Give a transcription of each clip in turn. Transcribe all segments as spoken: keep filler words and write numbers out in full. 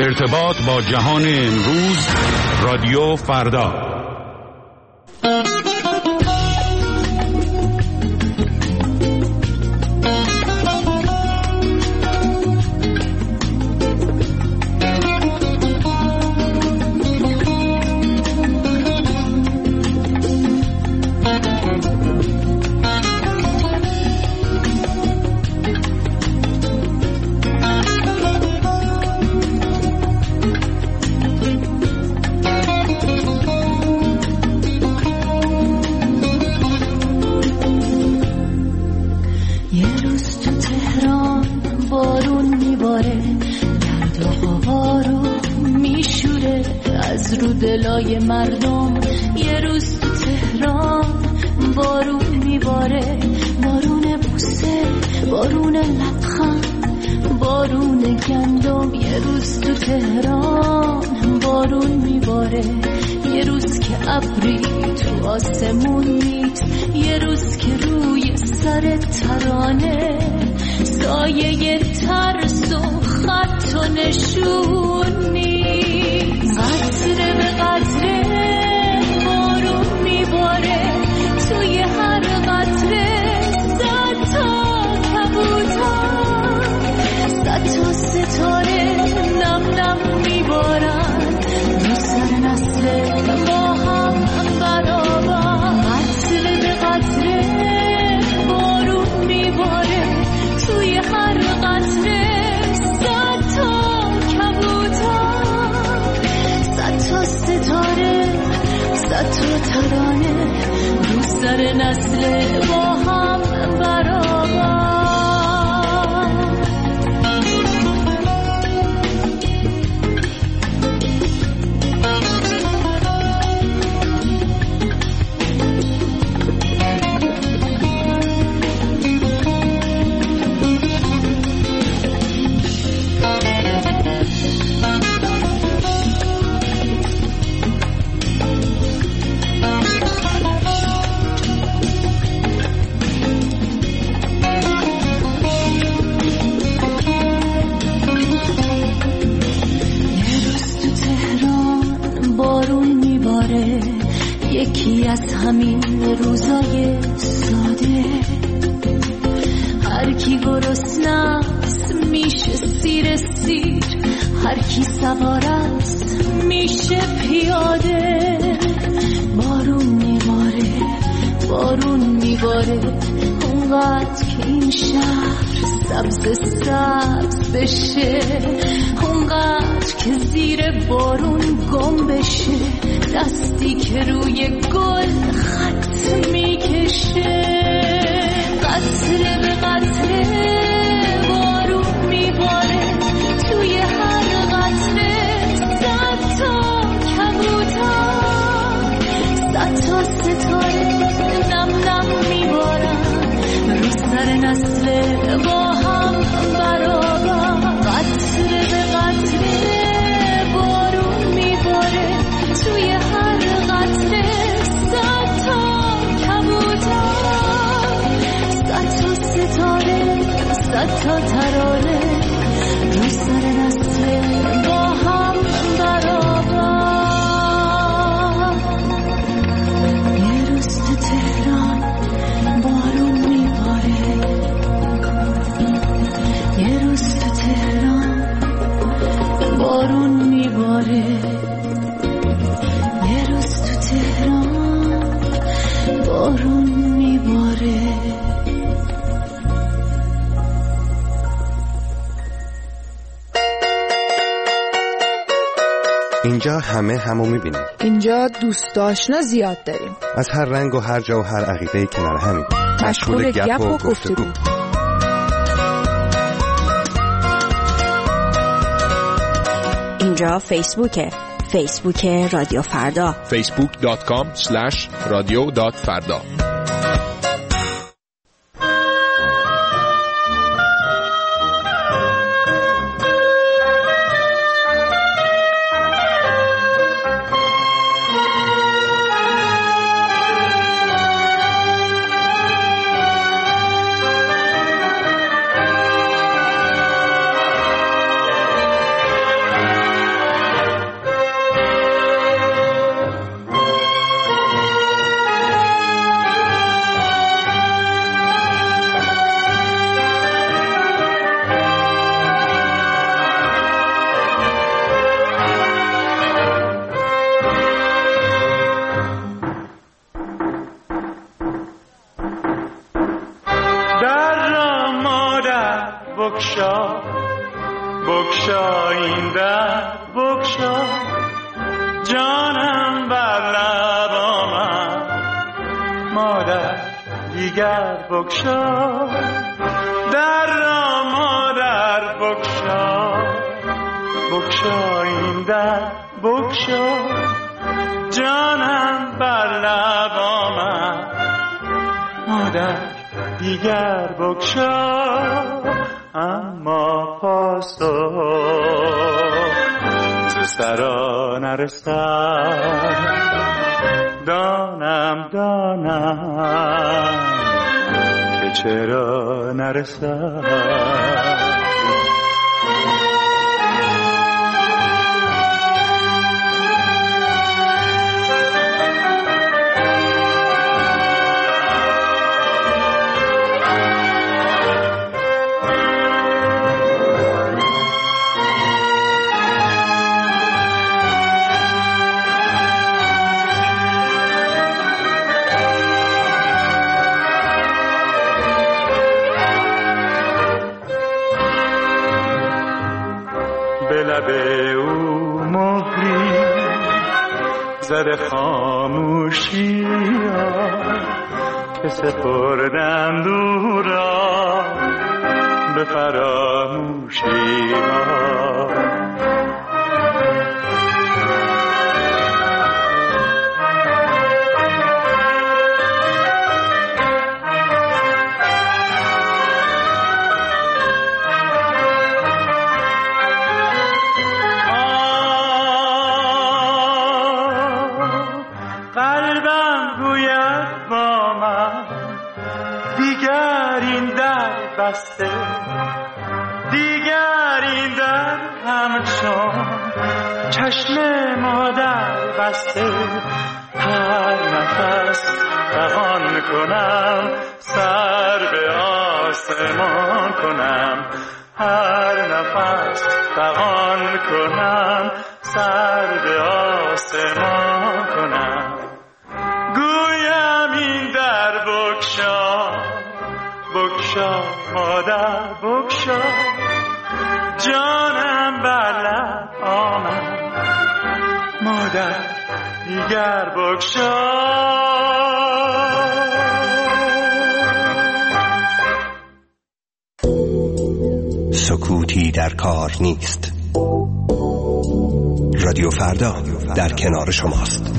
ارتباط با جهان امروز، رادیو فردا. دلای مردم یه روز تو تهران بارون میباره، بارون بوسه، بارون لبخند، بارون گندم. یه روز تو تهران بارون میباره، یه روز که ابری تو آسمون نیست، یه روز که روی سر ترانه سایه ترس و خط و نشون نیست. قطره به قطره بارون میباره، توی هر قطره صد تا کبوتر، صد تا ستاره نم نم میبارن رو سر نسل ما هم برابر. قطره به قطره بارون میباره، توی هر قطره صد تا کبوتر، صد تا ستاره، صد تا ترانه رو سر نسل با هم برابر. یکی از همین روزای ساده، هر کی گرسنه‌ست میشه سیر سیر، هر کی سوار است میشه پیاده. بارون میباره، بارون میباره، اونقدر که این شهر سبز سبز بشه، اونقدر که زیر بارون گم بشه، دستی که روی گل خط میکشه. قطره به قطره بارون میباره، توی هر قطره صد تا کبوتر، صد تا ستاره نم نم میبارن رو سر نسل با هم برابر. قطره به قطره بارون میباره، توی هر قطره صد تا کبوتر، صد تا ستاره، صد تا ترانه رو سر نسل با هم برابر. یه روز تو تهران بارون میباره، یه روز تو تهران بارون میباره، یه روز تو تهران بارون میباره. اینجا همه همو میبینیم، اینجا دوست آشنا زیاد داریم، از هر رنگ و هر جا و هر عقیده‌ای کنار همیم، مشغول گپ و گفتگو. اینجا فیسبوکه، فیسبوک رادیو فردا، فیسبوک دات کام اسلش رادیو دات فردا. بگشا این در بگشا جانم بر لب آمد مادر دیگر بگشا در را مادر بگشا بگشا این در بگشا جانم بر لب آمد مادر دیگر بگشا اما پاسخ ز سرا نرسد دانم دانم که چرا نرسد به او مهری زده خاموشی ها که سپردند او را به فراموشی ها بسته دیگر این در همچون چشم مادر بسته هر نفس فغان کنم سر به آسمان کنم هر نفس فغان کنم سر به آسمان کنم گویم این در بگشا بگشا مادر بگشا جانم بر لب آمد مادر دیگر بگشا سکوتی در کار نیست. رادیو فردا در کنار شماست.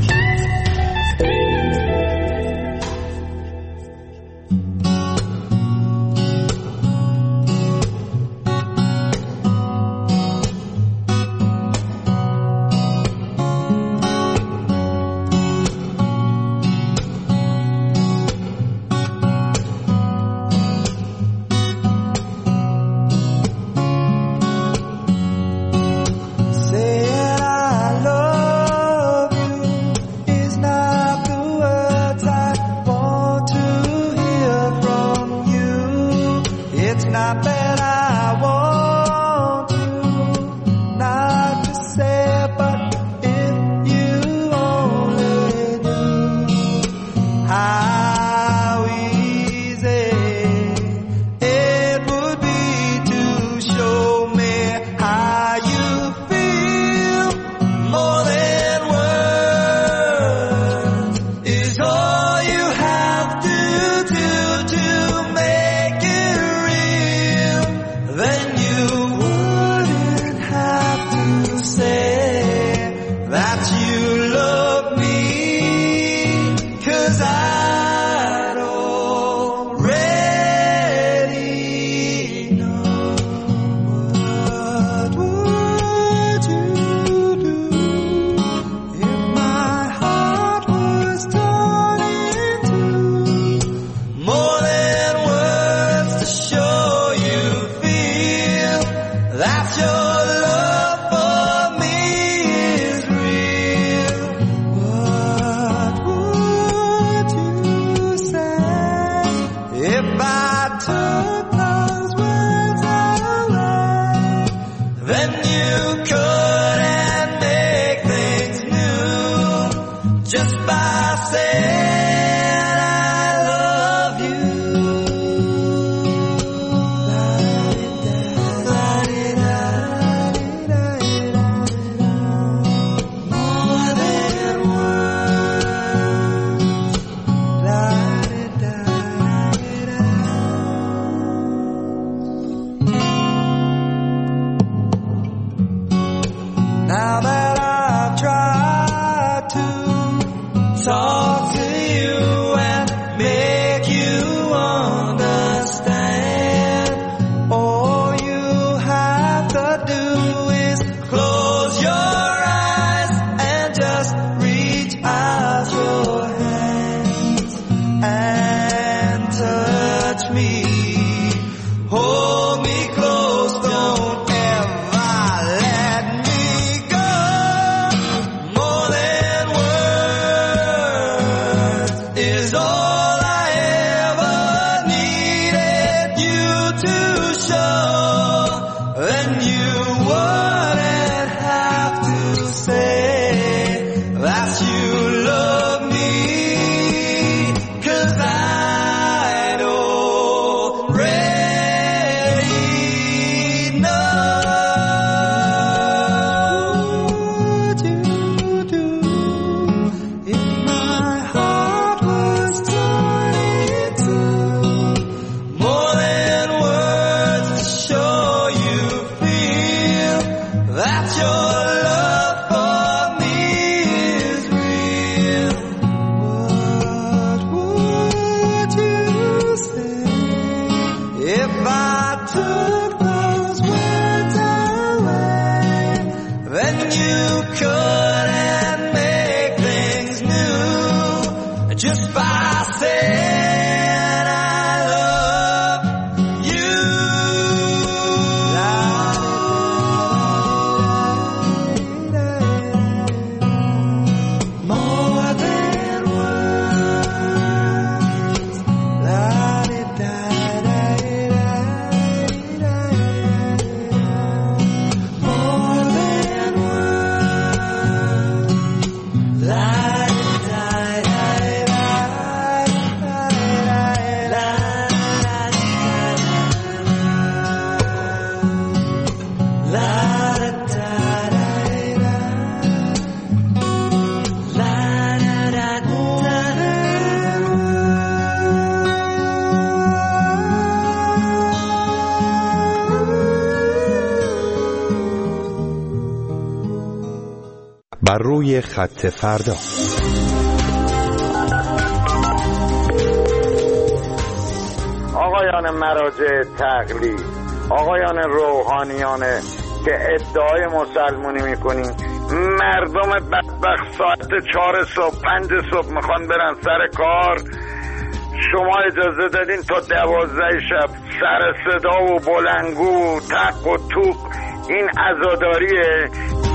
Now that I've tried to talk to you and make you understand, all you have to do is close your eyes and just reach out your hands and touch me. Hold me close, don't ever let me go. More than words is all I ever needed you to show. And you wouldn't have to say that you love me, 'cause I'd already know. What would you do if my heart was torn in two? More than words to show you feel that your love for me is real. What would you say if I took those words away? Then you couldn't make things new just by saying I love you. More than words. More than بر روی خط فردا. آقایان مراجع تقلید، آقایان روحانیانه که ادعای مسلمونی میکنین، مردم بدبخت ساعت چهار صبح پنج صبح میخوان برن سر کار، شما اجازه دادین تا دوازده شب سر صدا و بلنگو و تق و توق. این عزاداریه.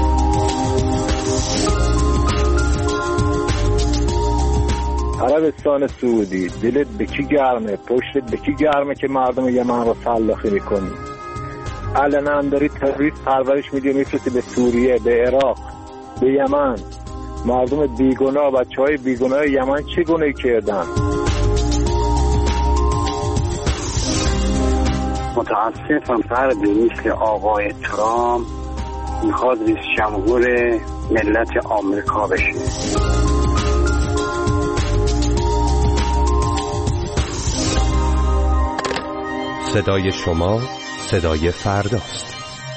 عربستان سعودی، دلت به کی گرمه، پشتت به کی گرمه که مردم یمن رو سلاخی میکنی؟ علنا داری تروریست پرورش میدی و میفرستی به سوریه، به عراق، به یمن. مردم بیگناه، بچه های بیگناه یمن چه گناهی کردن؟ متاسفم فردی مثل آقای ترامپ میخواد رئیس جمهور ملت آمریکا بشه. صدای شما صدای فرداست.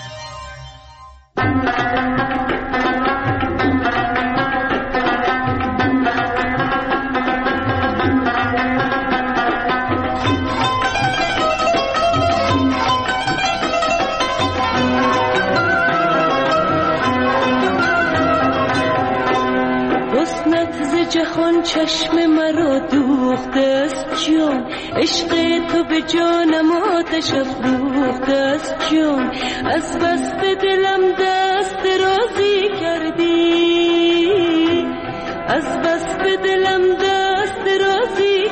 جهان چشم مرا دوخته است جان، عشق تو به جانم آتش افروخته است جان. از بس به دلم دست درازی کردی، از بس به دلم دست درازی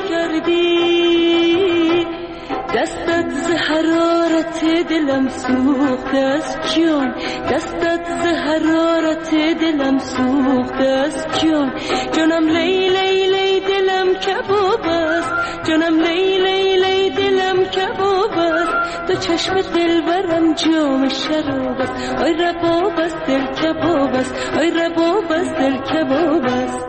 کردی. دستت ز حرارت دلم سوخته است جان، دستت ز حرارت دلم سوخته است جان. جانم لی لی لی دلم کباب است، جانم لی لی لی دلم کباب است. تو چشم دلبرم جام شراب است، آی رباب است دل کباب است، آی رباب است دل کباب است.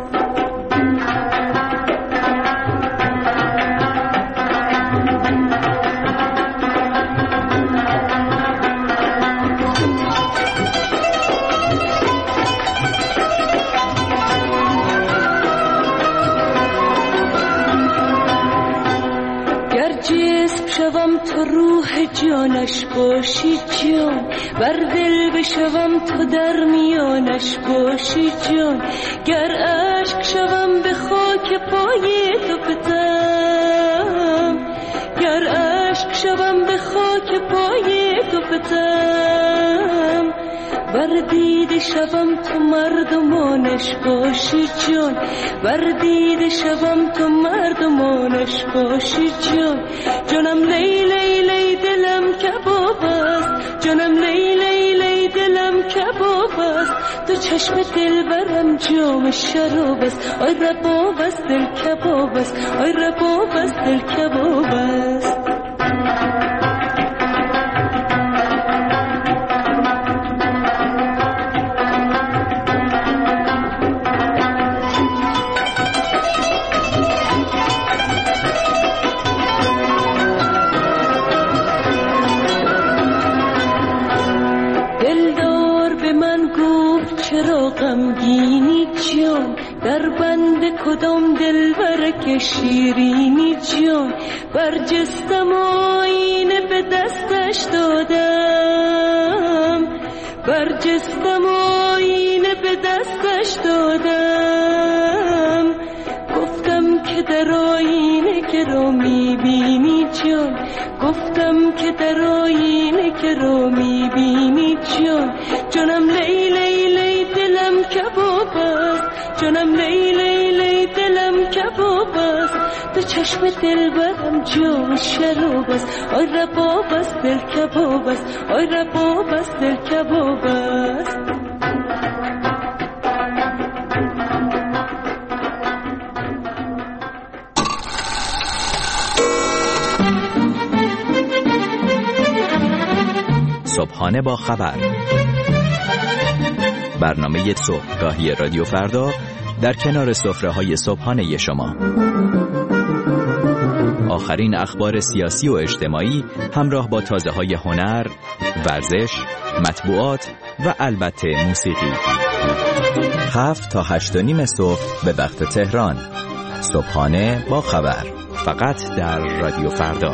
تو روح جانش باشی جان، بر دل بشوم تو در میانش باشی جان. گر عشق شوم به خاک پای تو فتم، گر عشق شوم به خاک پای تو فتم. بر دیده شوم تو مردمانش باشی جان، بر دیده شوم تو مردمانش باشی جان. جانم لی لی لی دلم کباب است، جانم لی لی لی دلم کباب است. تو چشم دل برم جام شراب است، آی رباب است دل کباب است، آی رباب است دل کباب است. چرا غمگینی جان، در بند کدام دلبر که شیرینی جان. برجستم آینه به دستش دادم، برجستم آینه به دستش دادم. گفتم که در آینه که را میبینی جان، گفتم که در آینه که را میبینی جان. جانم لی لی لی دلم کباب است، جانم لی لی لی دلم کباب است. تو چشم دل برم جام شراب است، آی رباب است دل کباب است، آی رباب است دل کباب است. صبحانه با خبر، برنامه صبحگاهی رادیو فردا در کنار سفره‌های صبحانه شما. آخرین اخبار سیاسی و اجتماعی همراه با تازه‌های هنر، ورزش، مطبوعات و البته موسیقی. هفت تا هشت و نیم صبح به وقت تهران. صبحانه با خبر، فقط در رادیو فردا.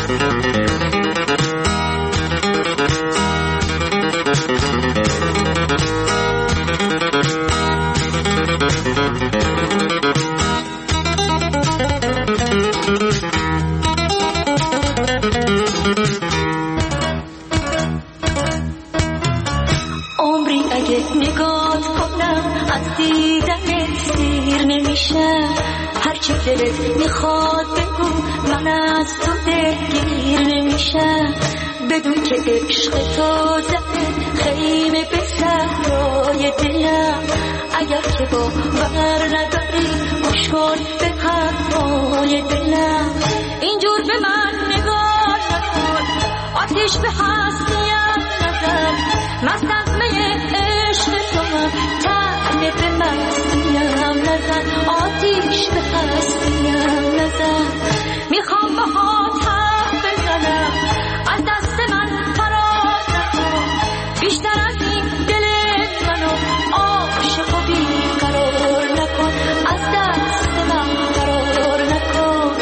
دلت میخواد بگو من از تو دلگیر نمیشم بدون که عشق تو زده خیمه به صحرای دلم اگر که باور نداری گوش کن به حرفای دلم اینجور به من نگاه نکن آتیش به هستیم نزن مست از می عشق تو هم تنه به مستیم نزن آتیش به هستیم نزن میخوام با هات حرف بزنم از دست من فرار نکن بیشتر از این دل منو عاشق و بیقرار نکن از دست من فرار نکن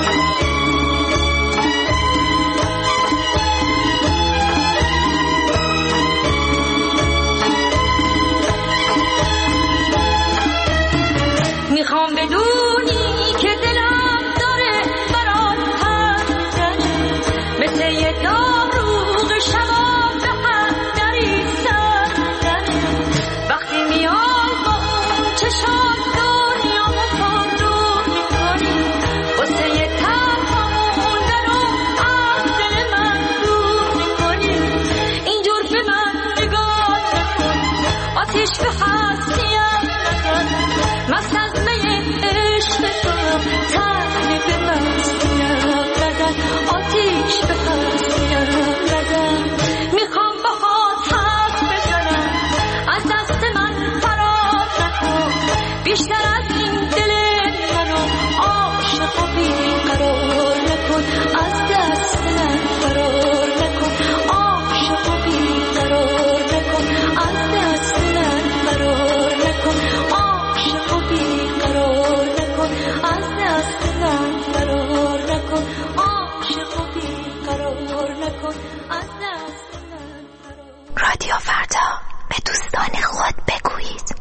میخوام بدونی که دلم داره برات حرف میزنه مثل یه داروغ شباب به هم نریزن میزنه وقتی میای با اون چشات دنیامو پررو میکنی واسه یه تنها موندن و از دل من دور میکنی اینجور به من نگاه نکن آتیش به هستیم نزن مست از می عشق تو تنه به مستیم نزن آتیش به هستیم نزن میخوام با هات حرف بزنم از دست من فرار نکن بیشتر از این دل منو عاشق و بیقرار نکن از دست من فرار نکن عاشق و بیقرار نکن از دست من فرار نکن عاشق و بیقرار نکن از دست من فرار نکن عاشق و بیقرار نکن از دست من فرار رادیو فردا به دوستان خود بگویید.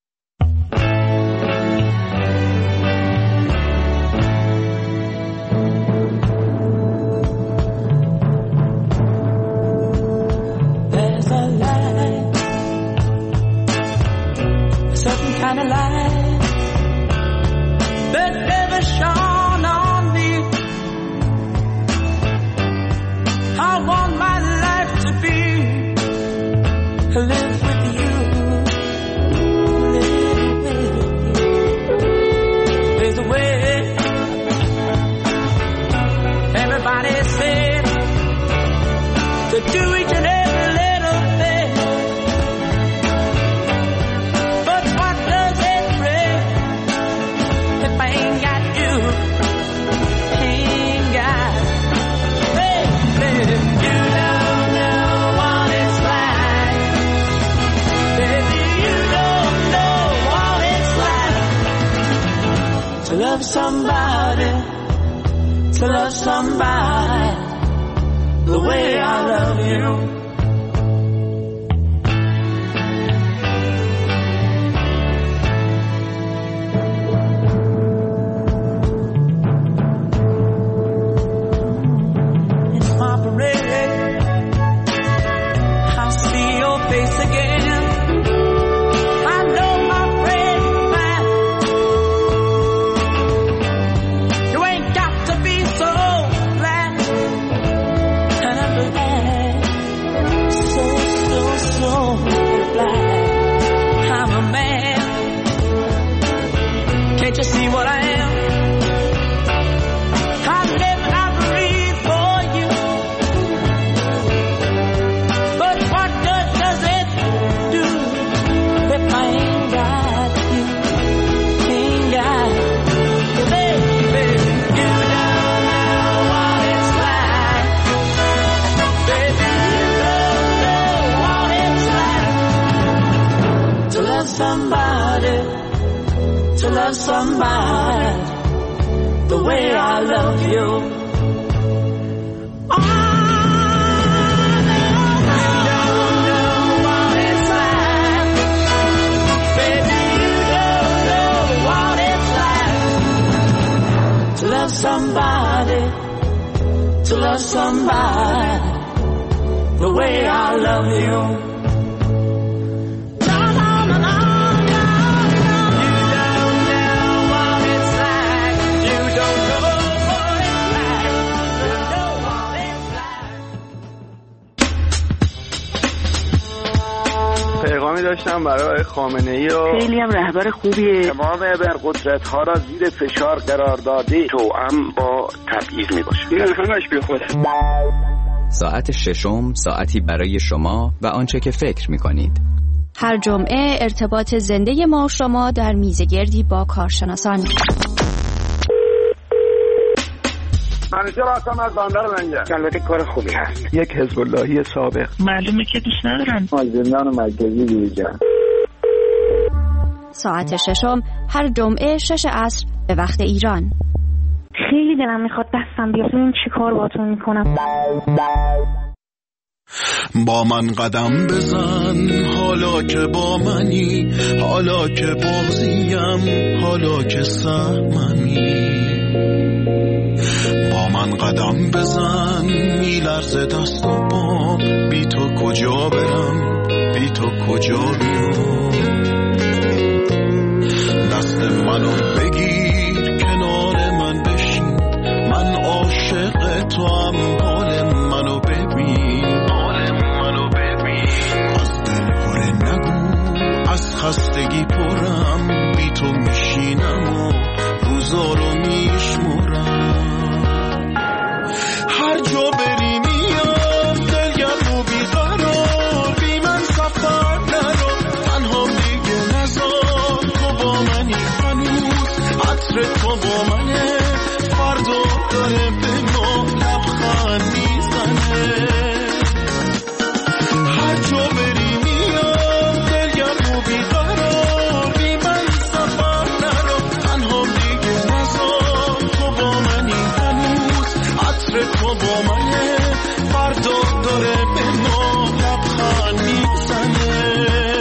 There's a light, a certain kind of light that never shone on me. I want my life to be live with you, live with you. There's a way everybody said to do each and every little thing, but what does it bring if I ain't got you? Ain't got, baby, you don't know what it's like. Baby, you don't know what it's like to love somebody, to love somebody the way I love you. It's my parade. I see your face again. I know my friend man. You ain't got to be so glad. And I'm glad. So, so, so glad. I'm a man. Can't you see what I am? I live and I breathe for you. But what good does it do if I ain't got you? Ain't got you, baby. You don't know what it's like. Baby, you don't know what it's like to love somebody, to love somebody the way I love you. to love somebody the way I love you. پیغامی داشتم برای خامنه‌ای و خیلی هم رهبر خوبیه. تمام ابرقدرت‌ها را زیر فشار قرار داده توأم با تبعیض میباشه. این همش بی خوده. ساعت ششم ساعتی برای شما و آنچه که فکر می‌کنید. هر جمعه ارتباط زنده ما و شما در میزگردی با کارشناسان. منیجر هستم از بندر منجر. البته کار خوبی هست. یک حزب اللهی سابق. معلومه که دوست ندارن. از زندان مرکزی بیرون. ساعت ششم هر جمعه شش عصر به وقت ایران. خیلی دلم میخواد دستم بیاد این چی کار باتون میکنم. با من قدم بزن حالا که با منی، حالا که بازیم، حالا که سهممی. با من قدم بزن میلرزه دست و پام، بی تو کجا برم، بی تو کجا بیام. دست منو بگیر کنار من بشین، من عاشق تو هم، حال منو ببین، حال منو ببین. از دل پره نگو، از خستگی پرم، بی تو میشینم و روزا رو میشمرم. هر جا بری میام دلگرم و بیقرار، بی من سفر نرو، تنها دیگه نزار. تو با منی هنوز، عطر تو با منه، فردا داره به ما لبخند میزنه. هر جا بری میام دلگرم و بیقرار، بی من سفر نرو، تنها دیگه نزار. تو با منی هنوز، عطر تو با منه، فردا داره به ما لبخند میزنه.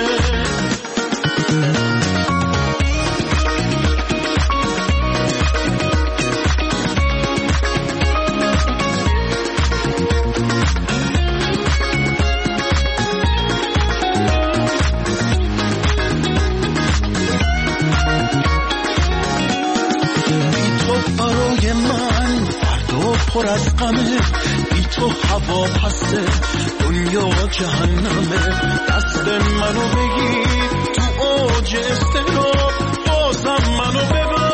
برای من فردا پر از غمه، بی تو هوا پسته، دنیا جهنمه. دست منو بگیر تو اوج استراب، بازم منو ببر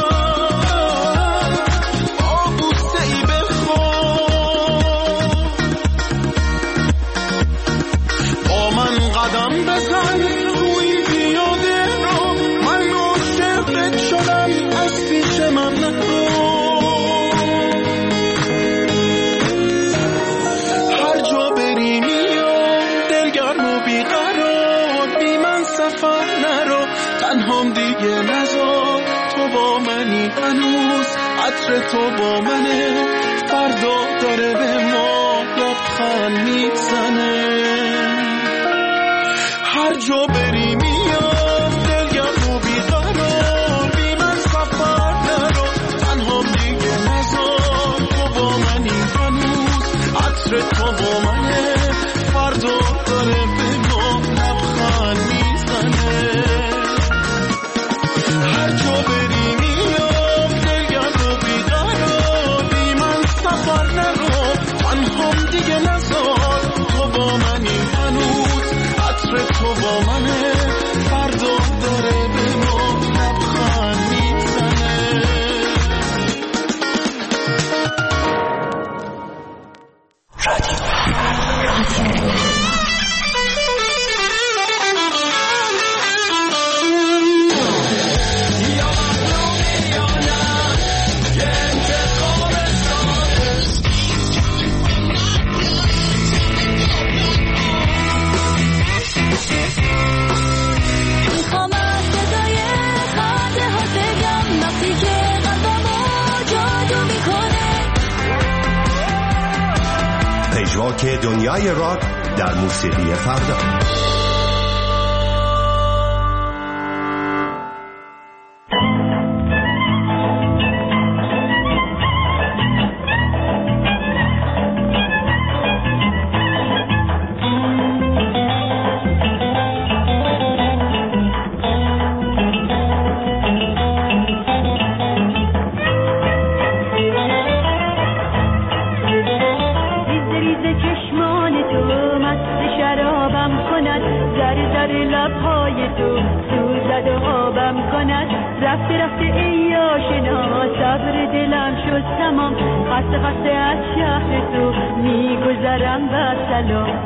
آبوسه ای بخواب. با من قدم بزن روی پیاده رو، من عاشقت شدم از پیش من نرو. هر جا بری میام دلگرم و بیقرار، بی من سفر نرو، تنهام دیگه نزار. تو با منی هنوز، عطر تو با منه، فردا داره به ما لبخند میزنه. هر جا بری میام دلگرم و بیقرار، بی من سفر نرو، تنهام دیگه نزار. تو با منی هنوز، عطر تو با منه، فردا داره به ما لبخند میزنه. هر جا بری میام دلگرم و بیقرار، بی من سفر نرو، تنهام دیگه نزار. تو با منی هنوز، عطر تو با منه، فردا داره به ما لبخند میزنه. پژواک دنیای راک در موسیقی فردا. ذره ذره لبهای تو سوزد و آبم کند رفته رفته ای آشنا صبر دلم شد تمام خسته خسته از شهر تو میگذرم و سلام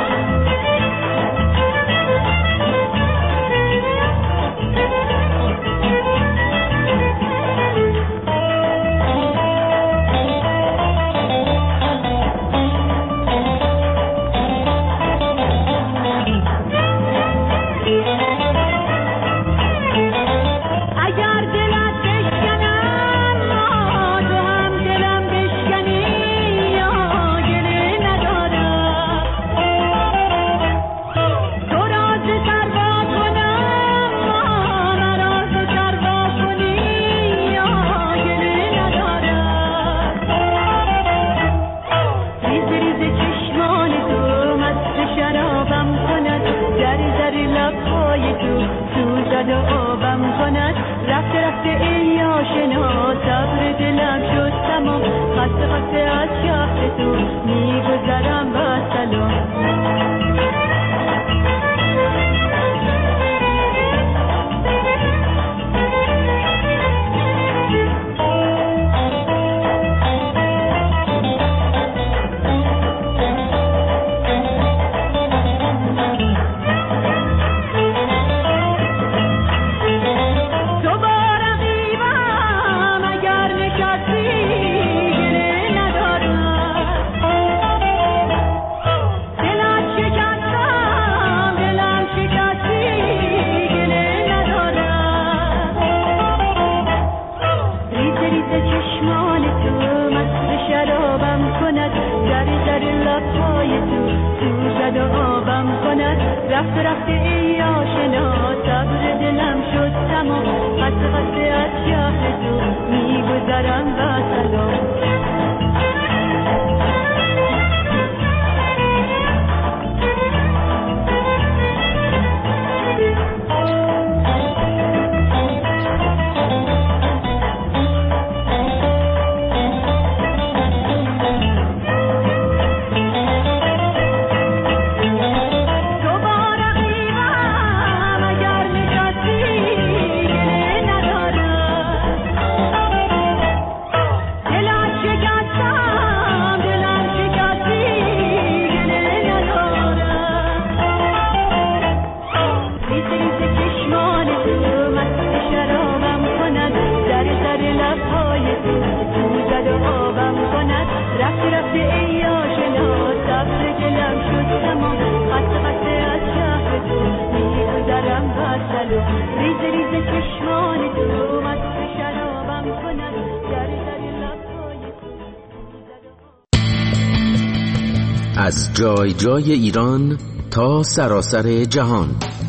از جای جای ایران تا سراسر جهان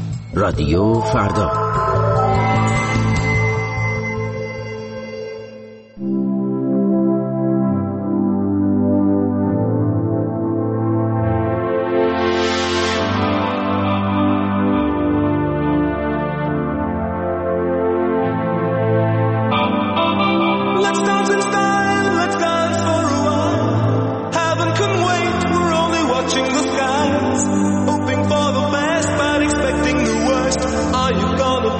رادیو فردا. Are you gonna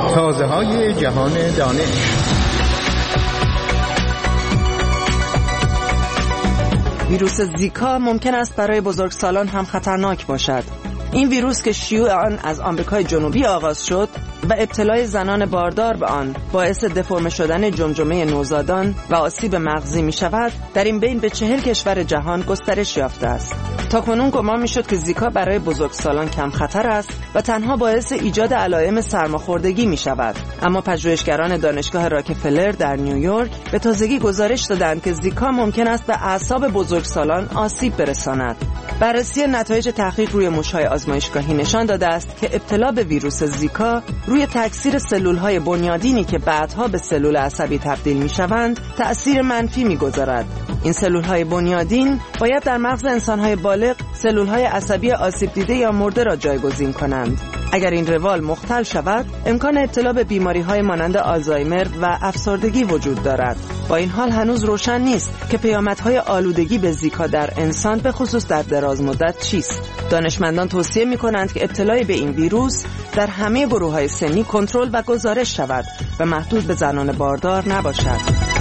تازه‌های جهان دانش. ویروس زیکا ممکن است برای بزرگسالان هم خطرناک باشد. این ویروس که شیوع آن از آمریکای جنوبی آغاز شد و ابتلای زنان باردار به آن باعث دفرم شدن جمجمه نوزادان و آسیب مغزی می شود، در این بین به چهل کشور جهان گسترش یافته است. تاکنون گمان می شد که زیکا برای بزرگسالان کم خطر است و تنها باعث ایجاد علائم سرماخوردگی می شود، اما پژوهشگران دانشگاه راکفلر در نیویورک به تازگی گزارش دادند که زیکا ممکن است به اعصاب بزرگسالان آسیب برساند. بررسی نتایج تحقیق روی موش‌های آزمایشگاهی نشان داده است که ابتلا به ویروس زیکا روی تکثیر سلول‌های بنیادینی که بعدها به سلول عصبی تبدیل می‌شوند تأثیر منفی می‌گذارد. این سلول‌های بنیادین باید در مغز انسان‌های بالغ سلول‌های عصبی آسیب دیده یا مرده را جایگزین کنند. اگر این روال مختل شود، امکان ابتلا به بیماری‌های مانند آلزایمر و افسردگی وجود دارد. با این حال هنوز روشن نیست که پیامدهای آلودگی به زیکا در انسان به خصوص در دراز مدت چیست. دانشمندان توصیه می‌کنند که ابتلای به این ویروس در همه گروه‌های سنی کنترل و گزارش شود و محدود به زنان باردار نباشد.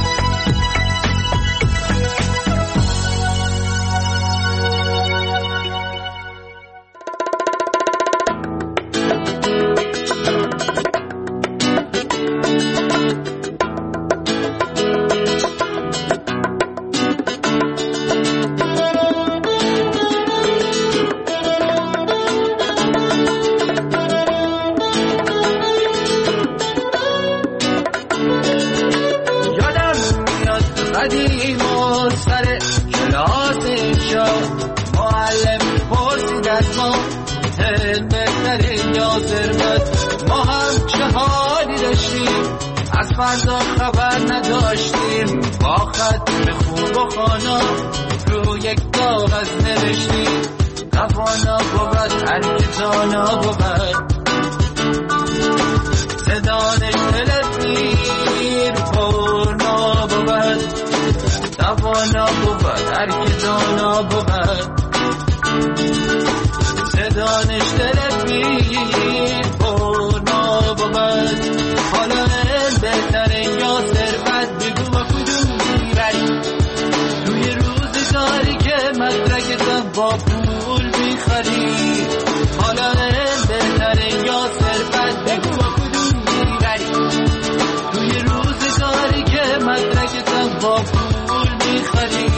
فردا خبر نداشتیم، با خط خوب و خانا رو یک کاغذ نوشتیم. توانا بود هر که دانا بود، صدانش دلت میر پرنا بود. توانا بود هر که دانا بود، صدانش دلت میر پرنا بود. حالا بهتره یا ثروت، بگو با کدوم میبری توی روزگاری که مدرکتم با پول میخری. حالا بهتره یا ثروت، بگو با کدوم میبری توی روزگاری که مدرکتم با پول میخری.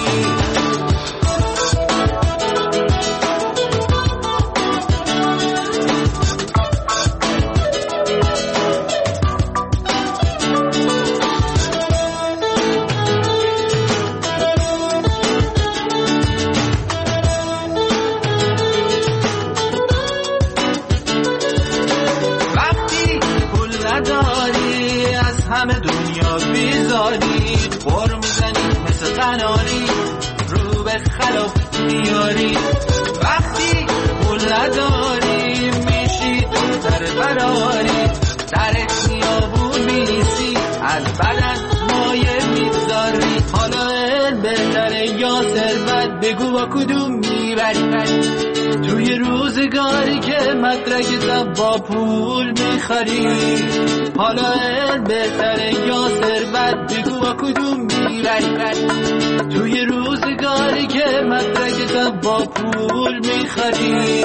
همه دنیا بیزاری، بر میزنی مثل قناری، رو به خلاف میاری. وقتی پول نداری میشی دختر براری، در خیابون میسی از بدن مایه میذاری. حالا بهتره یا ثروت، بگو با کدوم میبری توی روزگاری که مدرکتم با پول میخری. حالا بهتره یا ثروت، بگو با کدوم میبری توی روزگاری که مدرکتم با پول میخری.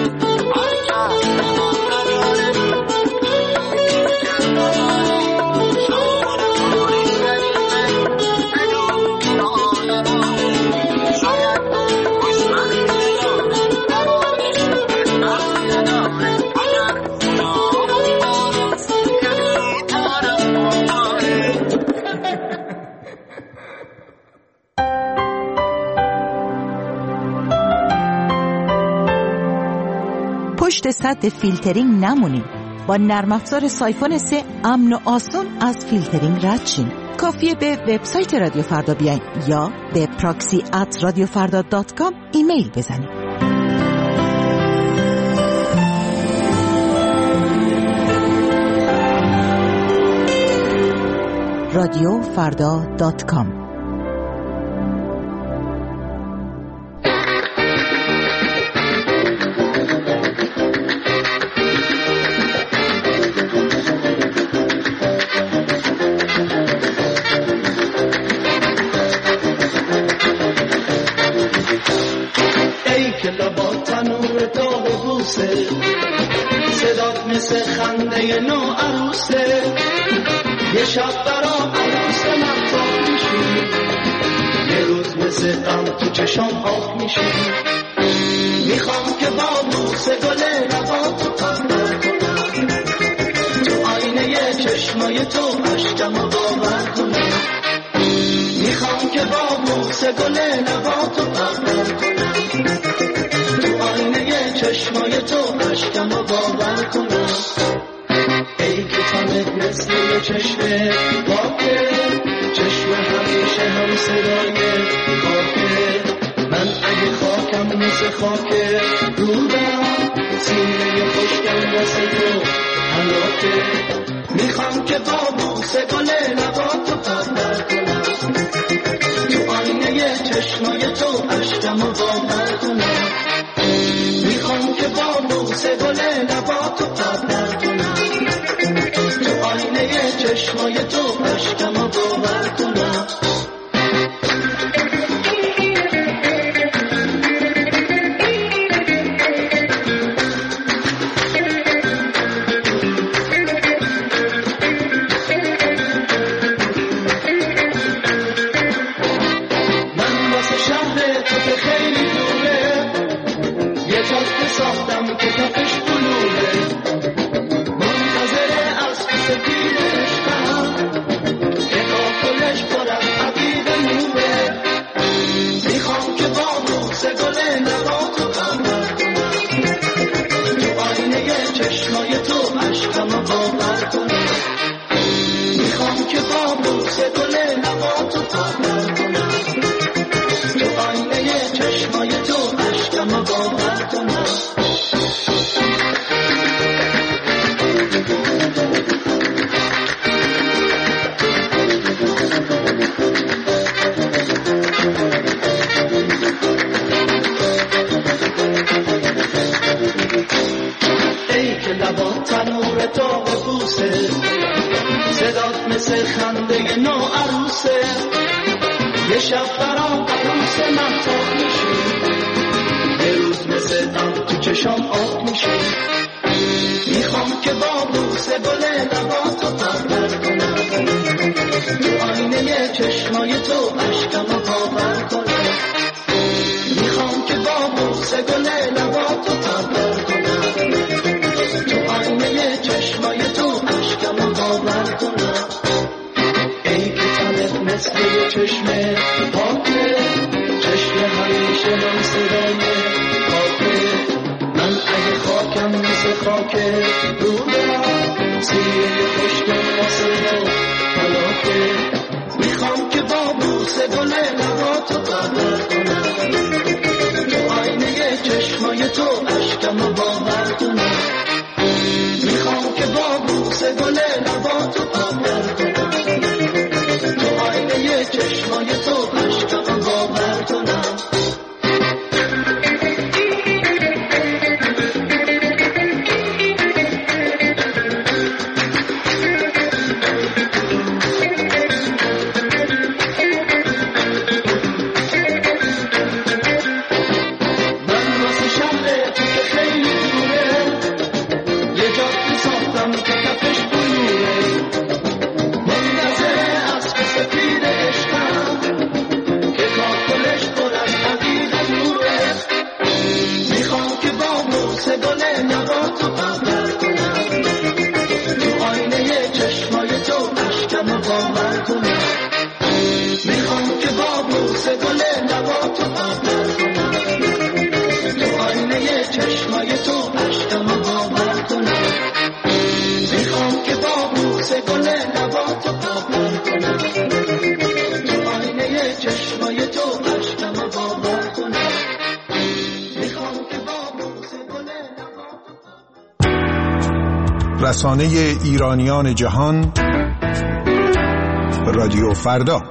پشت سد فیلترینگ نمونید. با نرم افزار سایفون سه امن و آسون از فیلترینگ رد شین. کافیه به وبسایت رادیو فردا بیاین یا به پراکسی ات رادیو فردا دات کام ایمیل بزنید. رادیو فردا دات کام. مثل خنده نو عروسه، یه شب برا عروس محتاب میشی، یه روز مثل غم تو چشام آب میشی. میخوام که با بوسه گل لباتو پرور کنم، تو آینه چشمای تو عشقمو باور کنم. میخوام که با بوسه گل لباتو پرور کنم، تو آینه چشمای تو عشقمو باور کنم. ای که تنت مثل یه چشمه پاکه، چشم همیشه هم صدای خاکه. من اگه خاکم مثل خاکه رودم، سینه خوشگم واسه تو حلاکه. میخوام که با بوسه گل لباتو پرور کنم، تو آینه چشمای تو عشقمو باور کنم. میخوام که با بوسه گل لباتو پرور کنم، تو آینه چشمای تو عشقمو باور کنم. رسانه ایرانیان جهان، رادیو فردا.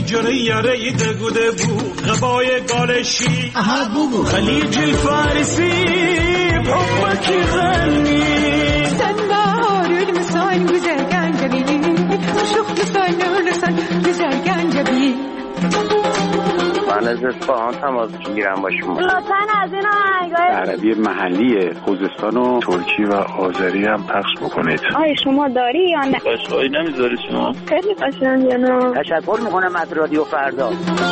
جره یاره دگوده بو غبای گالشی اها بو خلیج الفارسی بحبك غني سنبار المسان güzel ganjabi شوخ لسان لسان güzel ganjabi من از اصفهان تماس میگیرم با شما. لطفاً از این آهنگای عربی محلی خوزستان و ترکی و آذری هم پخش بکنید. آیا شما داری یا نه؟ قشنگی نمیذاری شما؟ خیلی قشنگه نه. تشکر میکنم از رادیو فردا.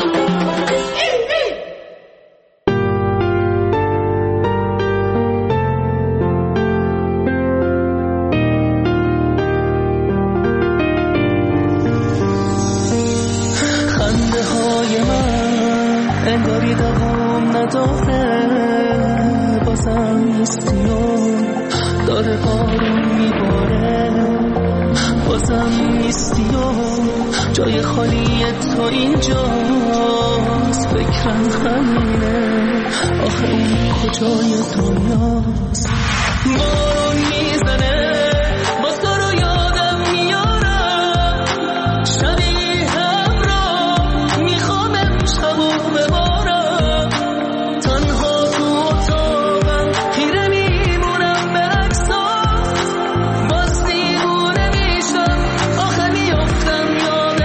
خنده های من انگاری دوام نداره بازم نیستی و داره بارون میباره بازم نیستی و جای خالی تو اینجاست فکرم همینه آخه اون کجای دنیاست بارون میزنه باز تو رو یادم میارم شبیه هم را میخوام امشب و ببارم تنها تو اتاقم خیره میمونم به عکسات باز دیوونه میشم آخه میافتم یاد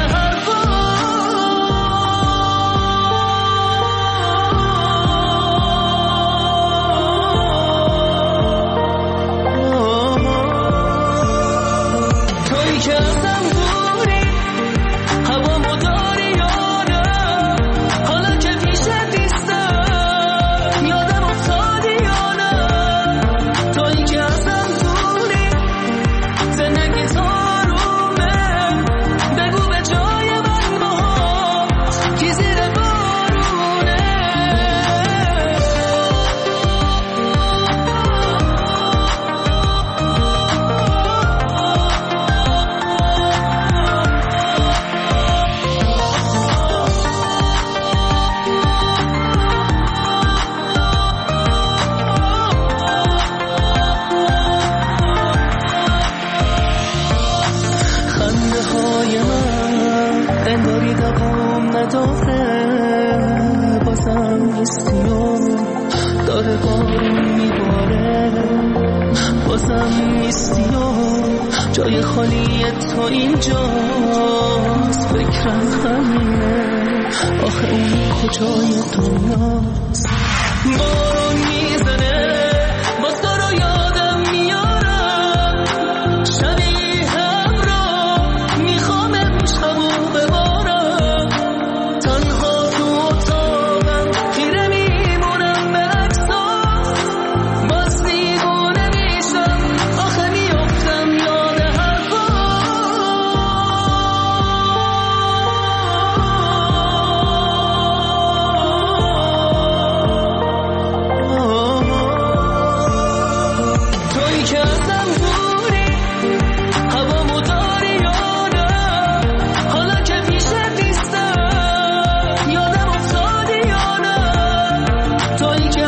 توی که ازم دوری هوامو داری یا نه حالا که پیشت نیستم یادم افتادی یا نه توی که ازم دوری زندگی تارومه بگو به جای من باهات کی زیر بارونه خنده های من انگاری دوام نداره بازم نیستی و داره بارون میباره بازم نیستی و جای خالی تو اینجاست فکرم همینه آخه اون کجای دنیاست بارون میزنه باز تو رو یادم میارم شبیه هم را میخوام امشب و ببارم تنها تو اتاقم خیره میمونم به عکسات باز دیوونه میشم آخه میافتم یاد توی که ازم دوری هوامو داری یا نه حالا که پیشت نیستم یادم افتادی یا نه توی که